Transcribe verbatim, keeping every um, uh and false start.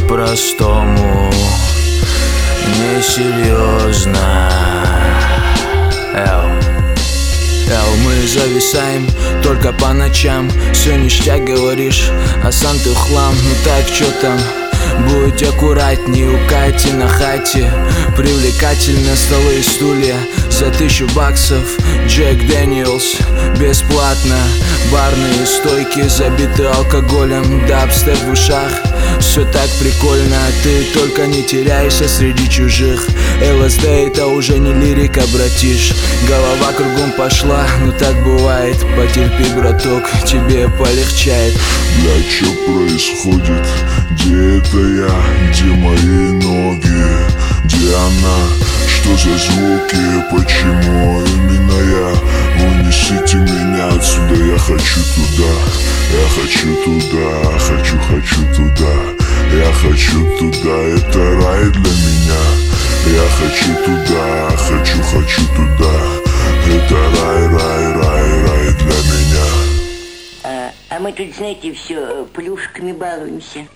по-простому, несерьезно. Эл. Эл, мы зависаем только по ночам. Все ништяк, говоришь, а сам ты хлам. Ну так, чё там? Будь аккуратней, у Кати на хате привлекательно столы и стулья за тысячу баксов. Джек Дэниелс бесплатно, барные стойки забиты алкоголем, дабстеп в ушах. Все так прикольно, ты только не теряйся среди чужих. ЛСД это уже не лирика, братиш. Голова кругом пошла, ну так бывает. Потерпи, браток, тебе полегчает. Бля, чё происходит? Где это я? Где мои ноги? Где она? Что за звуки? Почему именно я? Унесите меня отсюда, я хочу туда. Я хочу туда, хочу, хочу туда. Я хочу туда, это рай для меня. Я хочу туда, хочу, хочу туда. Это рай, рай, рай, рай для меня. А, а мы тут, знаете, все плюшками балуемся.